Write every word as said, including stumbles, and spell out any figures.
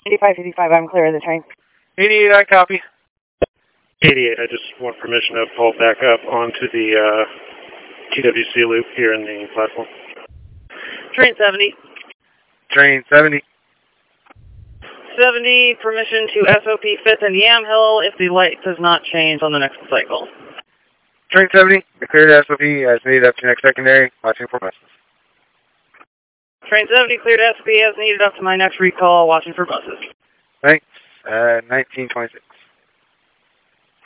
eighty-five fifty-five, I'm clear of the train. eighty-eight, I copy. eighty-eight, I just want permission to pull back up onto the uh, T W C loop here in the platform. Train seventy. Train seventy. seventy, permission to S O P fifth and Yamhill if the light does not change on the next cycle. Train seventy, cleared S O P as needed up to next secondary, watching for buses. Train seventy, cleared S O P as needed up to my next recall, watching for buses. Thanks, uh, nineteen twenty-six.